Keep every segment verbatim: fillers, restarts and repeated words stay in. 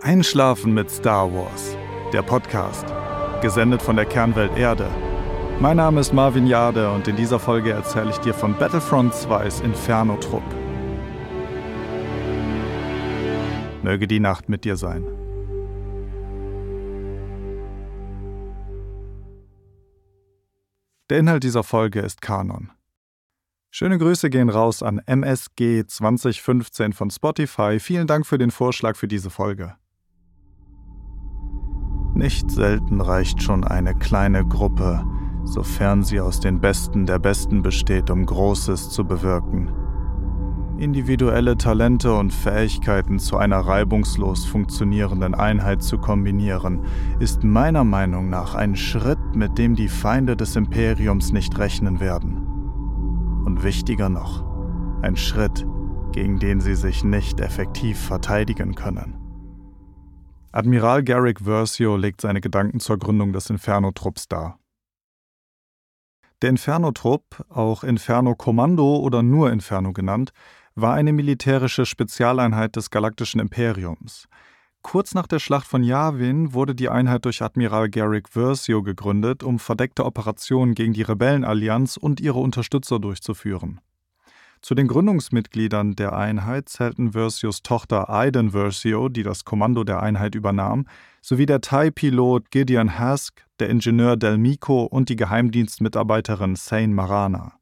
Einschlafen mit Star Wars, der Podcast, gesendet von der Kernwelt Erde. Mein Name ist Marvin Jade und in dieser Folge erzähle ich dir von Battlefront zweis Inferno-Trupp. Möge die Nacht mit dir sein. Der Inhalt dieser Folge ist Kanon. Schöne Grüße gehen raus an M S G zwanzig fünfzehn von Spotify. Vielen Dank für den Vorschlag für diese Folge. Nicht selten reicht schon eine kleine Gruppe, sofern sie aus den Besten der Besten besteht, um Großes zu bewirken. Individuelle Talente und Fähigkeiten zu einer reibungslos funktionierenden Einheit zu kombinieren, ist meiner Meinung nach ein Schritt, mit dem die Feinde des Imperiums nicht rechnen werden. Und wichtiger noch, ein Schritt, gegen den sie sich nicht effektiv verteidigen können. Admiral Garrick Versio legt seine Gedanken zur Gründung des Inferno-Trupps dar. Der Inferno-Trupp, auch Inferno-Kommando oder nur Inferno genannt, war eine militärische Spezialeinheit des Galaktischen Imperiums. Kurz nach der Schlacht von Yavin wurde die Einheit durch Admiral Garrick Versio gegründet, um verdeckte Operationen gegen die Rebellenallianz und ihre Unterstützer durchzuführen. Zu den Gründungsmitgliedern der Einheit zählten Versios Tochter Iden Versio, die das Kommando der Einheit übernahm, sowie der T I E-Pilot Gideon Hask, der Ingenieur Del Meeko und die Geheimdienstmitarbeiterin Seyn Marana.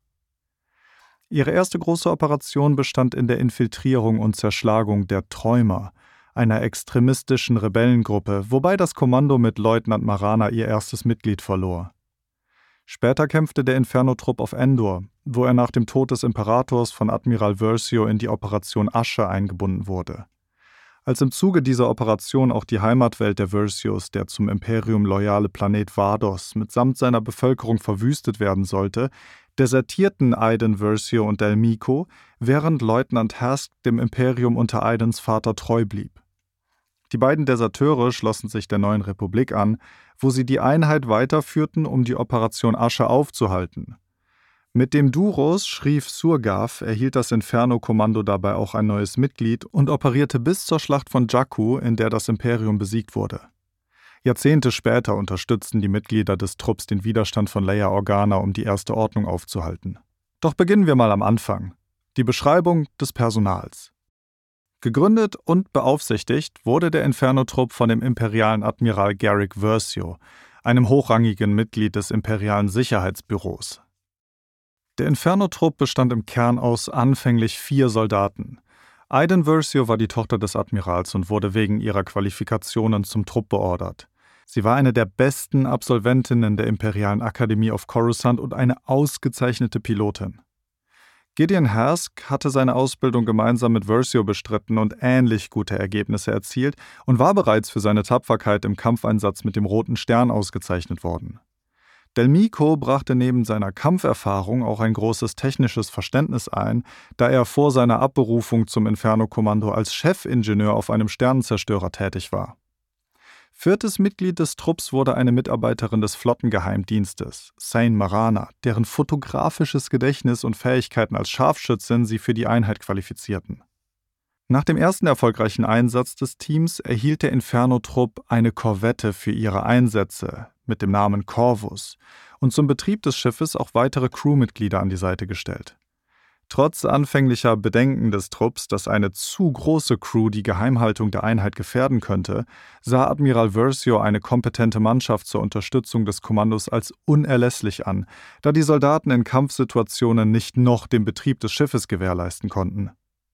Ihre erste große Operation bestand in der Infiltrierung und Zerschlagung der Träumer, einer extremistischen Rebellengruppe, wobei das Kommando mit Leutnant Marana ihr erstes Mitglied verlor. Später kämpfte der Inferno-Trupp auf Endor, wo er nach dem Tod des Imperators von Admiral Versio in die Operation Asche eingebunden wurde. Als im Zuge dieser Operation auch die Heimatwelt der Versios, der zum Imperium loyale Planet Vados, mitsamt seiner Bevölkerung verwüstet werden sollte, desertierten Iden Versio und Del Meeko, während Leutnant Hask dem Imperium unter Idens Vater treu blieb. Die beiden Deserteure schlossen sich der neuen Republik an, wo sie die Einheit weiterführten, um die Operation Asche aufzuhalten. Mit dem Duros Shrif Surgav erhielt das Inferno-Kommando dabei auch ein neues Mitglied und operierte bis zur Schlacht von Jakku, in der das Imperium besiegt wurde. Jahrzehnte später unterstützten die Mitglieder des Trupps den Widerstand von Leia Organa, um die Erste Ordnung aufzuhalten. Doch beginnen wir mal am Anfang. Die Beschreibung des Personals. Gegründet und beaufsichtigt wurde der Inferno-Trupp von dem imperialen Admiral Garrick Versio, einem hochrangigen Mitglied des imperialen Sicherheitsbüros. Der Inferno-Trupp bestand im Kern aus anfänglich vier Soldaten. Iden Versio war die Tochter des Admirals und wurde wegen ihrer Qualifikationen zum Trupp beordert. Sie war eine der besten Absolventinnen der Imperialen Akademie auf Coruscant und eine ausgezeichnete Pilotin. Gideon Hask hatte seine Ausbildung gemeinsam mit Versio bestritten und ähnlich gute Ergebnisse erzielt und war bereits für seine Tapferkeit im Kampfeinsatz mit dem Roten Stern ausgezeichnet worden. Del Meeko brachte neben seiner Kampferfahrung auch ein großes technisches Verständnis ein, da er vor seiner Abberufung zum Inferno-Kommando als Chefingenieur auf einem Sternenzerstörer tätig war. Viertes Mitglied des Trupps wurde eine Mitarbeiterin des Flottengeheimdienstes, Seyn Marana, deren fotografisches Gedächtnis und Fähigkeiten als Scharfschützin sie für die Einheit qualifizierten. Nach dem ersten erfolgreichen Einsatz des Teams erhielt der Inferno-Trupp eine Korvette für ihre Einsätze mit dem Namen Corvus und zum Betrieb des Schiffes auch weitere Crewmitglieder an die Seite gestellt. Trotz anfänglicher Bedenken des Trupps, dass eine zu große Crew die Geheimhaltung der Einheit gefährden könnte, sah Admiral Versio eine kompetente Mannschaft zur Unterstützung des Kommandos als unerlässlich an, da die Soldaten in Kampfsituationen nicht noch den Betrieb des Schiffes gewährleisten konnten.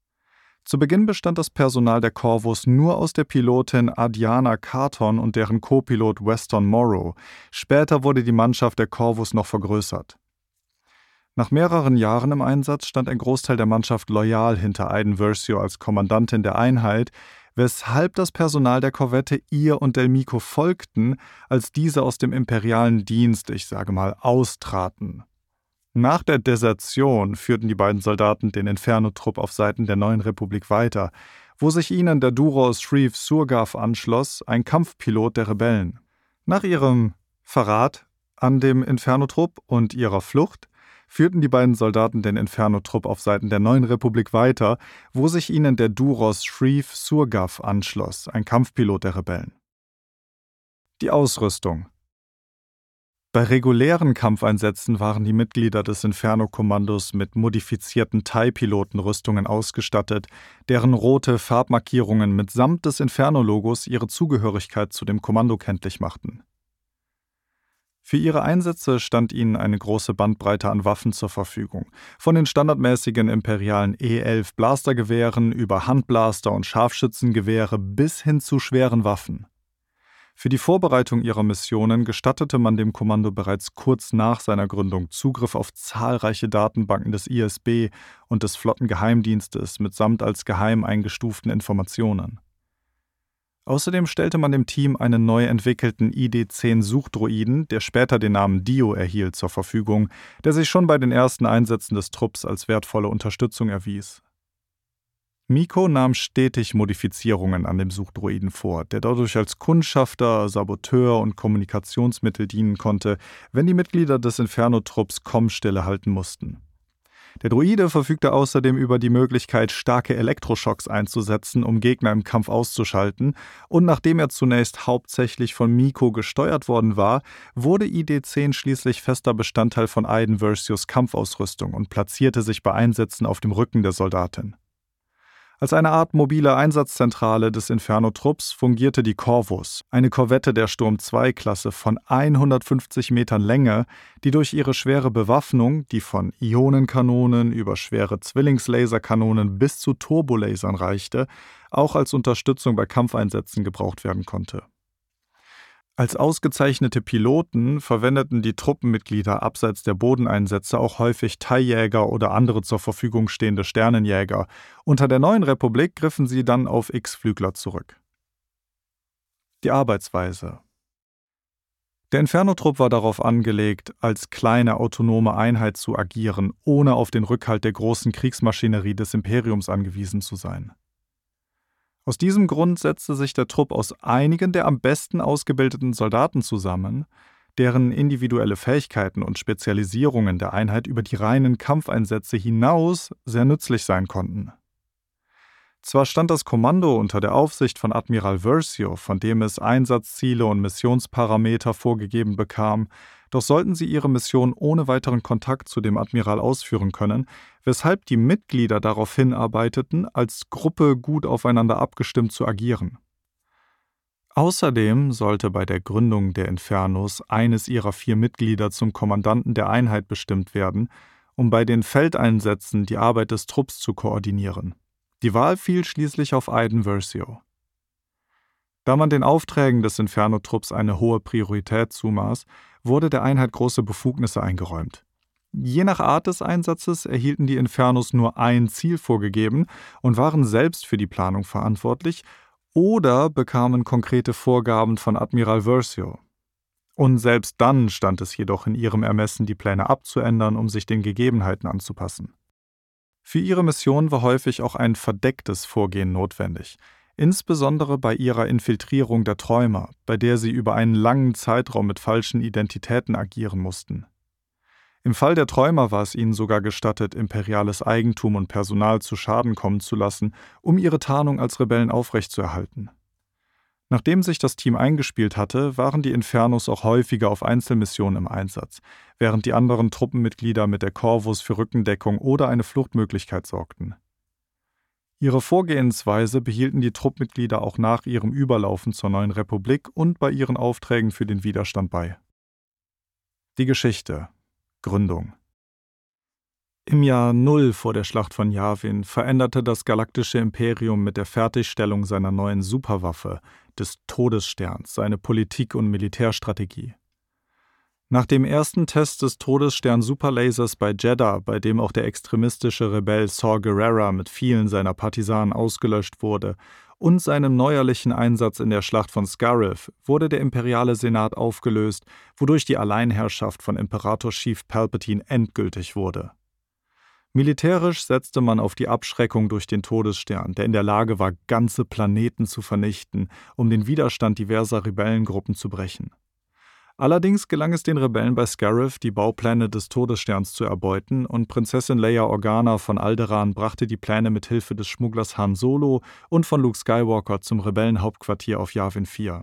Zu Beginn bestand das Personal der Corvus nur aus der Pilotin Adriana Carton und deren Co-Pilot Weston Morrow. Später wurde die Mannschaft der Corvus noch vergrößert. Nach mehreren Jahren im Einsatz stand ein Großteil der Mannschaft loyal hinter Iden Versio als Kommandantin der Einheit, weshalb das Personal der Korvette ihr und Del Meeko folgten, als diese aus dem imperialen Dienst, ich sage mal, austraten. Nach der Desertion führten die beiden Soldaten den Inferno-Trupp auf Seiten der neuen Republik weiter, wo sich ihnen der Duros Shrif Surgav anschloss, ein Kampfpilot der Rebellen. Nach ihrem Verrat an dem Inferno-Trupp und ihrer Flucht führten die beiden Soldaten den Inferno-Trupp auf Seiten der neuen Republik weiter, wo sich ihnen der Duros Shreve Surgav anschloss, ein Kampfpilot der Rebellen. Die Ausrüstung. Bei regulären Kampfeinsätzen waren die Mitglieder des Inferno-Kommandos mit modifizierten T I E-Pilotenrüstungen ausgestattet, deren rote Farbmarkierungen mitsamt des Inferno-Logos ihre Zugehörigkeit zu dem Kommando kenntlich machten. Für ihre Einsätze stand ihnen eine große Bandbreite an Waffen zur Verfügung, von den standardmäßigen imperialen E elf Blastergewehren über Handblaster und Scharfschützengewehre bis hin zu schweren Waffen. Für die Vorbereitung ihrer Missionen gestattete man dem Kommando bereits kurz nach seiner Gründung Zugriff auf zahlreiche Datenbanken des I S B und des Flottengeheimdienstes mitsamt als geheim eingestuften Informationen. Außerdem stellte man dem Team einen neu entwickelten I D zehn Suchdroiden, der später den Namen Dio erhielt, zur Verfügung, der sich schon bei den ersten Einsätzen des Trupps als wertvolle Unterstützung erwies. Miko nahm stetig Modifizierungen an dem Suchdroiden vor, der dadurch als Kundschafter, Saboteur und Kommunikationsmittel dienen konnte, wenn die Mitglieder des Inferno-Trupps Kommstille halten mussten. Der Droide verfügte außerdem über die Möglichkeit, starke Elektroschocks einzusetzen, um Gegner im Kampf auszuschalten, und nachdem er zunächst hauptsächlich von Miko gesteuert worden war, wurde I D zehn schließlich fester Bestandteil von Iden Versios Kampfausrüstung und platzierte sich bei Einsätzen auf dem Rücken der Soldatin. Als eine Art mobile Einsatzzentrale des Inferno-Trupps fungierte die Corvus, eine Korvette der Sturm-zwei-Klasse von hundertfünfzig Metern Länge, die durch ihre schwere Bewaffnung, die von Ionenkanonen über schwere Zwillingslaserkanonen bis zu Turbolasern reichte, auch als Unterstützung bei Kampfeinsätzen gebraucht werden konnte. Als ausgezeichnete Piloten verwendeten die Truppenmitglieder abseits der Bodeneinsätze auch häufig T I E-Jäger oder andere zur Verfügung stehende Sternenjäger. Unter der neuen Republik griffen sie dann auf X-Flügler zurück. Die Arbeitsweise. Der Inferno-Trupp war darauf angelegt, als kleine autonome Einheit zu agieren, ohne auf den Rückhalt der großen Kriegsmaschinerie des Imperiums angewiesen zu sein. Aus diesem Grund setzte sich der Trupp aus einigen der am besten ausgebildeten Soldaten zusammen, deren individuelle Fähigkeiten und Spezialisierungen der Einheit über die reinen Kampfeinsätze hinaus sehr nützlich sein konnten. Zwar stand das Kommando unter der Aufsicht von Admiral Versio, von dem es Einsatzziele und Missionsparameter vorgegeben bekam, doch sollten sie ihre Mission ohne weiteren Kontakt zu dem Admiral ausführen können, weshalb die Mitglieder darauf hinarbeiteten, als Gruppe gut aufeinander abgestimmt zu agieren. Außerdem sollte bei der Gründung der Infernos eines ihrer vier Mitglieder zum Kommandanten der Einheit bestimmt werden, um bei den Feldeinsätzen die Arbeit des Trupps zu koordinieren. Die Wahl fiel schließlich auf Iden Versio. Da man den Aufträgen des Inferno-Trupps eine hohe Priorität zumaß, wurde der Einheit große Befugnisse eingeräumt. Je nach Art des Einsatzes erhielten die Infernos nur ein Ziel vorgegeben und waren selbst für die Planung verantwortlich oder bekamen konkrete Vorgaben von Admiral Versio. Und selbst dann stand es jedoch in ihrem Ermessen, die Pläne abzuändern, um sich den Gegebenheiten anzupassen. Für ihre Mission war häufig auch ein verdecktes Vorgehen notwendig, insbesondere bei ihrer Infiltrierung der Träumer, bei der sie über einen langen Zeitraum mit falschen Identitäten agieren mussten. Im Fall der Träumer war es ihnen sogar gestattet, imperiales Eigentum und Personal zu Schaden kommen zu lassen, um ihre Tarnung als Rebellen aufrechtzuerhalten. Nachdem sich das Team eingespielt hatte, waren die Infernos auch häufiger auf Einzelmissionen im Einsatz, während die anderen Truppenmitglieder mit der Corvus für Rückendeckung oder eine Fluchtmöglichkeit sorgten. Ihre Vorgehensweise behielten die Truppmitglieder auch nach ihrem Überlaufen zur neuen Republik und bei ihren Aufträgen für den Widerstand bei. Die Geschichte. Gründung. Im Jahr Null vor der Schlacht von Yavin veränderte das galaktische Imperium mit der Fertigstellung seiner neuen Superwaffe, des Todessterns, seine Politik und Militärstrategie. Nach dem ersten Test des Todesstern-Superlasers bei Jeddah, bei dem auch der extremistische Rebell Saw Gerrera mit vielen seiner Partisanen ausgelöscht wurde, und seinem neuerlichen Einsatz in der Schlacht von Scarif wurde der imperiale Senat aufgelöst, wodurch die Alleinherrschaft von Imperator Sheev Palpatine endgültig wurde. Militärisch setzte man auf die Abschreckung durch den Todesstern, der in der Lage war, ganze Planeten zu vernichten, um den Widerstand diverser Rebellengruppen zu brechen. Allerdings gelang es den Rebellen bei Scarif, die Baupläne des Todessterns zu erbeuten, und Prinzessin Leia Organa von Alderaan brachte die Pläne mit Hilfe des Schmugglers Han Solo und von Luke Skywalker zum Rebellenhauptquartier auf Yavin vier.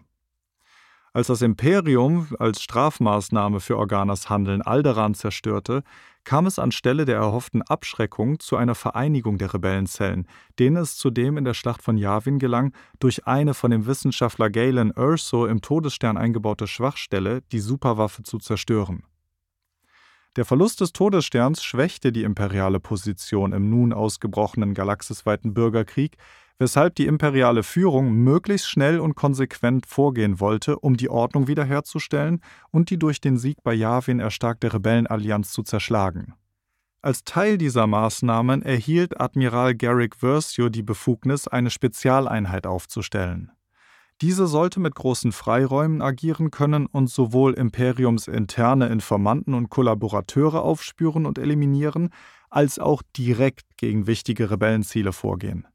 Als das Imperium als Strafmaßnahme für Organas Handeln Alderaan zerstörte, kam es anstelle der erhofften Abschreckung zu einer Vereinigung der Rebellenzellen, denen es zudem in der Schlacht von Yavin gelang, durch eine von dem Wissenschaftler Galen Erso im Todesstern eingebaute Schwachstelle die Superwaffe zu zerstören. Der Verlust des Todessterns schwächte die imperiale Position im nun ausgebrochenen galaxisweiten Bürgerkrieg, weshalb die imperiale Führung möglichst schnell und konsequent vorgehen wollte, um die Ordnung wiederherzustellen und die durch den Sieg bei Yavin erstarkte Rebellenallianz zu zerschlagen. Als Teil dieser Maßnahmen erhielt Admiral Garrick Versio die Befugnis, eine Spezialeinheit aufzustellen. Diese sollte mit großen Freiräumen agieren können und sowohl imperiumsinterne Informanten und Kollaborateure aufspüren und eliminieren, als auch direkt gegen wichtige Rebellenziele vorgehen.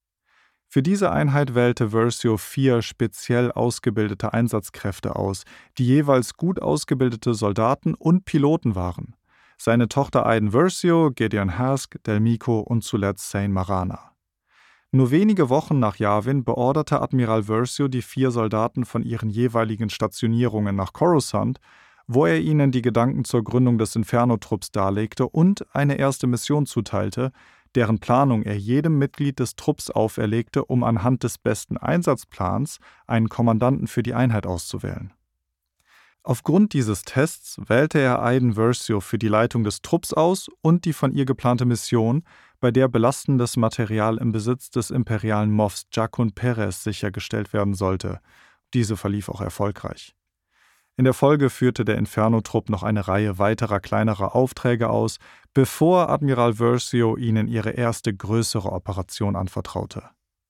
Für diese Einheit wählte Versio vier speziell ausgebildete Einsatzkräfte aus, die jeweils gut ausgebildete Soldaten und Piloten waren. Seine Tochter Iden Versio, Gideon Hask, Del Meeko und zuletzt Sain Marana. Nur wenige Wochen nach Yavin beorderte Admiral Versio die vier Soldaten von ihren jeweiligen Stationierungen nach Coruscant, wo er ihnen die Gedanken zur Gründung des Inferno-Trupps darlegte und eine erste Mission zuteilte, deren Planung er jedem Mitglied des Trupps auferlegte, um anhand des besten Einsatzplans einen Kommandanten für die Einheit auszuwählen. Aufgrund dieses Tests wählte er Iden Versio für die Leitung des Trupps aus und die von ihr geplante Mission, bei der belastendes Material im Besitz des imperialen Moffs Jakun Perez sichergestellt werden sollte. Diese verlief auch erfolgreich. In der Folge führte der Inferno-Trupp noch eine Reihe weiterer kleinerer Aufträge aus, bevor Admiral Versio ihnen ihre erste größere Operation anvertraute: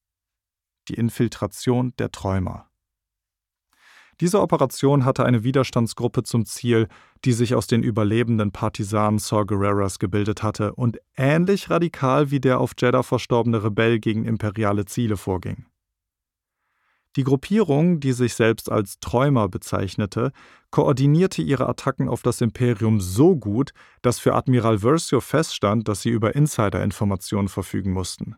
die Infiltration der Träumer. Diese Operation hatte eine Widerstandsgruppe zum Ziel, die sich aus den überlebenden Partisanen Saw Gerreras gebildet hatte und ähnlich radikal wie der auf Jedha verstorbene Rebell gegen imperiale Ziele vorging. Die Gruppierung, die sich selbst als Träumer bezeichnete, koordinierte ihre Attacken auf das Imperium so gut, dass für Admiral Versio feststand, dass sie über Insider-Informationen verfügen mussten.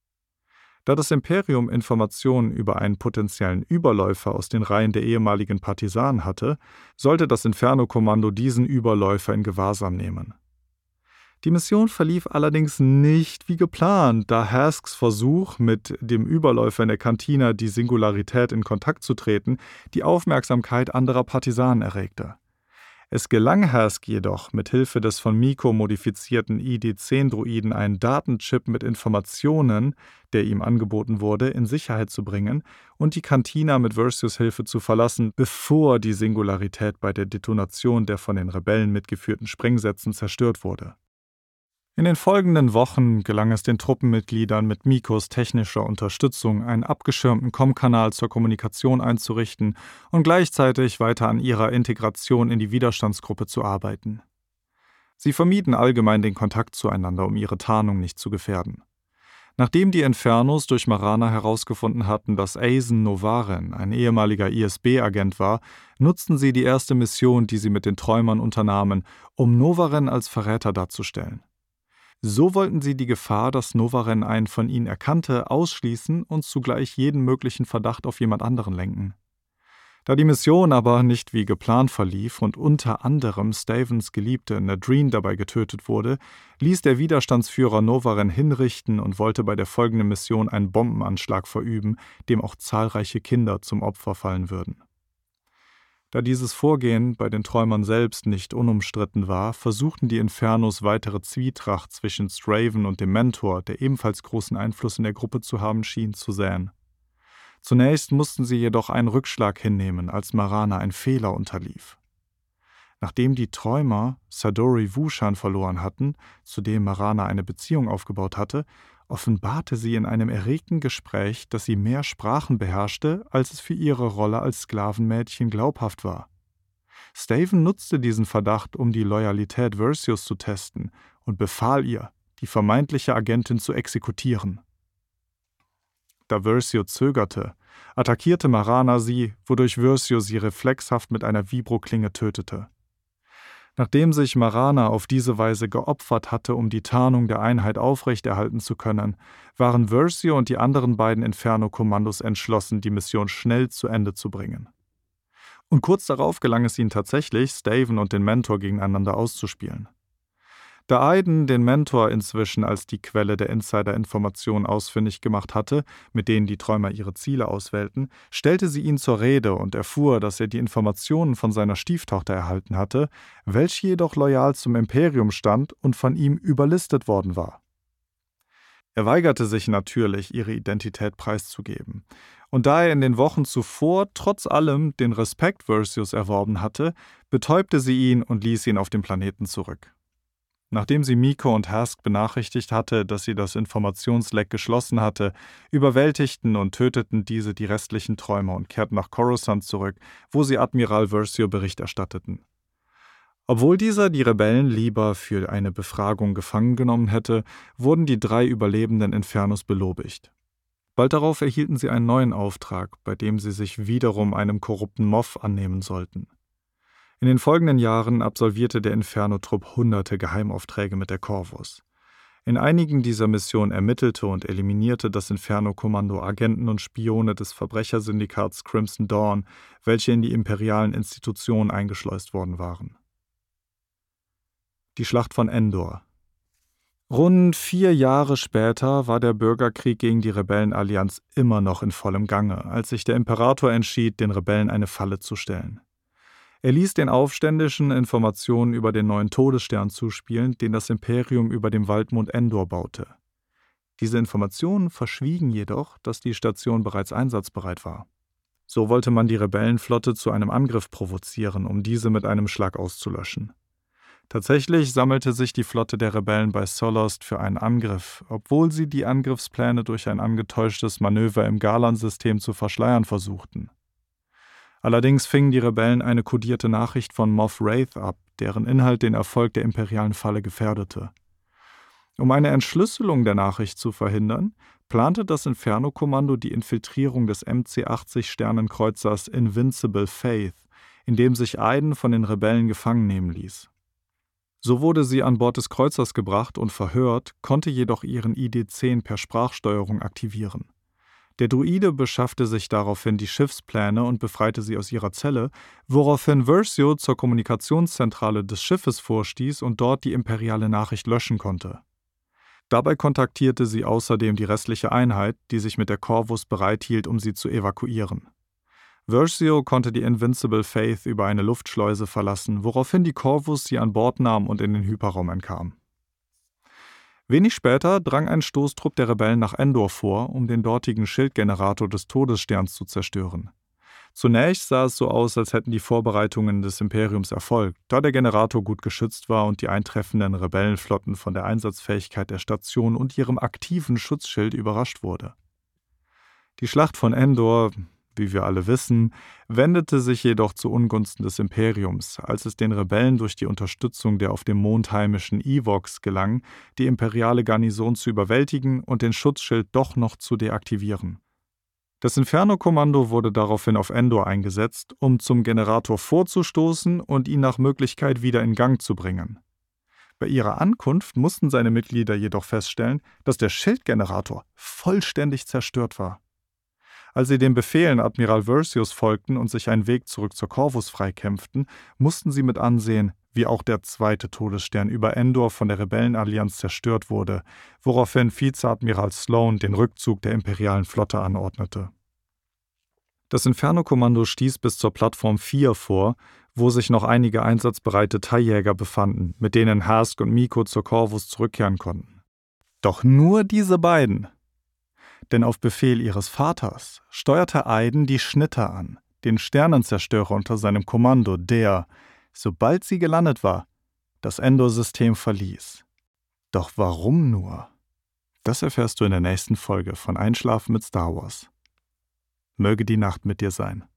Da das Imperium Informationen über einen potenziellen Überläufer aus den Reihen der ehemaligen Partisanen hatte, sollte das Inferno-Kommando diesen Überläufer in Gewahrsam nehmen. Die Mission verlief allerdings nicht wie geplant, da Hasks Versuch, mit dem Überläufer in der Kantina die Singularität in Kontakt zu treten, die Aufmerksamkeit anderer Partisanen erregte. Es gelang Hask jedoch, mit Hilfe des von Meeko modifizierten I D zehn Droiden einen Datenchip mit Informationen, der ihm angeboten wurde, in Sicherheit zu bringen und die Kantina mit Versios Hilfe zu verlassen, bevor die Singularität bei der Detonation der von den Rebellen mitgeführten Sprengsätzen zerstört wurde. In den folgenden Wochen gelang es den Truppenmitgliedern mit Meekos technischer Unterstützung, einen abgeschirmten Com-Kanal zur Kommunikation einzurichten und gleichzeitig weiter an ihrer Integration in die Widerstandsgruppe zu arbeiten. Sie vermieden allgemein den Kontakt zueinander, um ihre Tarnung nicht zu gefährden. Nachdem die Infernos durch Marana herausgefunden hatten, dass Asen Novaren ein ehemaliger I S B-Agent war, nutzten sie die erste Mission, die sie mit den Träumern unternahmen, um Novaren als Verräter darzustellen. So wollten sie die Gefahr, dass Novaren einen von ihnen erkannte, ausschließen und zugleich jeden möglichen Verdacht auf jemand anderen lenken. Da die Mission aber nicht wie geplant verlief und unter anderem Stavens Geliebte Nadreen dabei getötet wurde, ließ der Widerstandsführer Novaren hinrichten und wollte bei der folgenden Mission einen Bombenanschlag verüben, dem auch zahlreiche Kinder zum Opfer fallen würden. Da dieses Vorgehen bei den Träumern selbst nicht unumstritten war, versuchten die Infernos weitere Zwietracht zwischen Straven und dem Mentor, der ebenfalls großen Einfluss in der Gruppe zu haben schien, zu säen. Zunächst mussten sie jedoch einen Rückschlag hinnehmen, als Marana einen Fehler unterlief. Nachdem die Träumer Sadori Wushan verloren hatten, zu dem Marana eine Beziehung aufgebaut hatte, offenbarte sie in einem erregten Gespräch, dass sie mehr Sprachen beherrschte, als es für ihre Rolle als Sklavenmädchen glaubhaft war. Staven nutzte diesen Verdacht, um die Loyalität Versios zu testen, und befahl ihr, die vermeintliche Agentin zu exekutieren. Da Versio zögerte, attackierte Marana sie, wodurch Versio sie reflexhaft mit einer Vibroklinge tötete. Nachdem sich Marana auf diese Weise geopfert hatte, um die Tarnung der Einheit aufrechterhalten zu können, waren Versio und die anderen beiden Inferno-Kommandos entschlossen, die Mission schnell zu Ende zu bringen. Und kurz darauf gelang es ihnen tatsächlich, Staven und den Mentor gegeneinander auszuspielen. Da Aiden den Mentor inzwischen als die Quelle der Insider-Informationen ausfindig gemacht hatte, mit denen die Träumer ihre Ziele auswählten, stellte sie ihn zur Rede und erfuhr, dass er die Informationen von seiner Stieftochter erhalten hatte, welche jedoch loyal zum Imperium stand und von ihm überlistet worden war. Er weigerte sich natürlich, ihre Identität preiszugeben. Und da er in den Wochen zuvor trotz allem den Respekt Versios erworben hatte, betäubte sie ihn und ließ ihn auf dem Planeten zurück. Nachdem sie Miko und Hask benachrichtigt hatte, dass sie das Informationsleck geschlossen hatte, überwältigten und töteten diese die restlichen Träumer und kehrten nach Coruscant zurück, wo sie Admiral Versio Bericht erstatteten. Obwohl dieser die Rebellen lieber für eine Befragung gefangen genommen hätte, wurden die drei überlebenden Infernos belobigt. Bald darauf erhielten sie einen neuen Auftrag, bei dem sie sich wiederum einem korrupten Moff annehmen sollten. In den folgenden Jahren absolvierte der Inferno-Trupp hunderte Geheimaufträge mit der Corvus. In einigen dieser Missionen ermittelte und eliminierte das Inferno-Kommando Agenten und Spione des Verbrechersyndikats Crimson Dawn, welche in die imperialen Institutionen eingeschleust worden waren. Die Schlacht von Endor. Rund vier Jahre später war der Bürgerkrieg gegen die Rebellenallianz immer noch in vollem Gange, als sich der Imperator entschied, den Rebellen eine Falle zu stellen. Er ließ den Aufständischen Informationen über den neuen Todesstern zuspielen, den das Imperium über dem Waldmond Endor baute. Diese Informationen verschwiegen jedoch, dass die Station bereits einsatzbereit war. So wollte man die Rebellenflotte zu einem Angriff provozieren, um diese mit einem Schlag auszulöschen. Tatsächlich sammelte sich die Flotte der Rebellen bei Solost für einen Angriff, obwohl sie die Angriffspläne durch ein angetäuschtes Manöver im Galan-System zu verschleiern versuchten. Allerdings fingen die Rebellen eine kodierte Nachricht von Moff Wraith ab, deren Inhalt den Erfolg der imperialen Falle gefährdete. Um eine Entschlüsselung der Nachricht zu verhindern, plante das Inferno-Kommando die Infiltrierung des M C achtzig Sternenkreuzers Invincible Faith, in dem sich Aiden von den Rebellen gefangen nehmen ließ. So wurde sie an Bord des Kreuzers gebracht und verhört, konnte jedoch ihren I D zehn per Sprachsteuerung aktivieren. Der Druide beschaffte sich daraufhin die Schiffspläne und befreite sie aus ihrer Zelle, woraufhin Versio zur Kommunikationszentrale des Schiffes vorstieß und dort die imperiale Nachricht löschen konnte. Dabei kontaktierte sie außerdem die restliche Einheit, die sich mit der Corvus bereithielt, um sie zu evakuieren. Versio konnte die Invincible Faith über eine Luftschleuse verlassen, woraufhin die Corvus sie an Bord nahm und in den Hyperraum entkam. Wenig später drang ein Stoßtrupp der Rebellen nach Endor vor, um den dortigen Schildgenerator des Todessterns zu zerstören. Zunächst sah es so aus, als hätten die Vorbereitungen des Imperiums Erfolg, da der Generator gut geschützt war und die eintreffenden Rebellenflotten von der Einsatzfähigkeit der Station und ihrem aktiven Schutzschild überrascht wurde. Die Schlacht von Endor, wie wir alle wissen, wendete sich jedoch zu Ungunsten des Imperiums, als es den Rebellen durch die Unterstützung der auf dem Mond heimischen Evox gelang, die imperiale Garnison zu überwältigen und den Schutzschild doch noch zu deaktivieren. Das Inferno-Kommando wurde daraufhin auf Endor eingesetzt, um zum Generator vorzustoßen und ihn nach Möglichkeit wieder in Gang zu bringen. Bei ihrer Ankunft mussten seine Mitglieder jedoch feststellen, dass der Schildgenerator vollständig zerstört war. Als sie den Befehlen Admiral Versios folgten und sich einen Weg zurück zur Corvus freikämpften, mussten sie mit ansehen, wie auch der zweite Todesstern über Endor von der Rebellenallianz zerstört wurde, woraufhin Vizeadmiral Sloan den Rückzug der imperialen Flotte anordnete. Das Inferno-Kommando stieß bis zur Plattform vier vor, wo sich noch einige einsatzbereite Teiljäger befanden, mit denen Hask und Miko zur Corvus zurückkehren konnten. Doch nur diese beiden. Denn auf Befehl ihres Vaters steuerte Aiden die Schnitter an, den Sternenzerstörer unter seinem Kommando, der, sobald sie gelandet war, das Endor-System verließ. Doch warum nur? Das erfährst du in der nächsten Folge von Einschlafen mit Star Wars. Möge die Nacht mit dir sein.